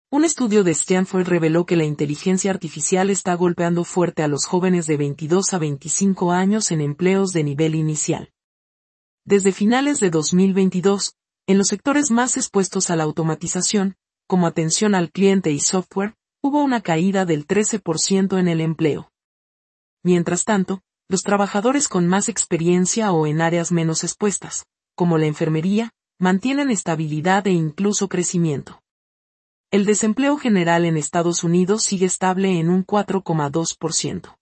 Un estudio de Stanford reveló que la inteligencia artificial está golpeando fuerte a los jóvenes de 22 a 25 años en empleos de nivel inicial. Desde finales de 2022, en los sectores más expuestos a la automatización, como atención al cliente y software, hubo una caída del 13% en el empleo. Mientras tanto, los trabajadores con más experiencia o en áreas menos expuestas, como la enfermería, mantienen estabilidad e incluso crecimiento. El desempleo general en Estados Unidos sigue estable en un 4,2%.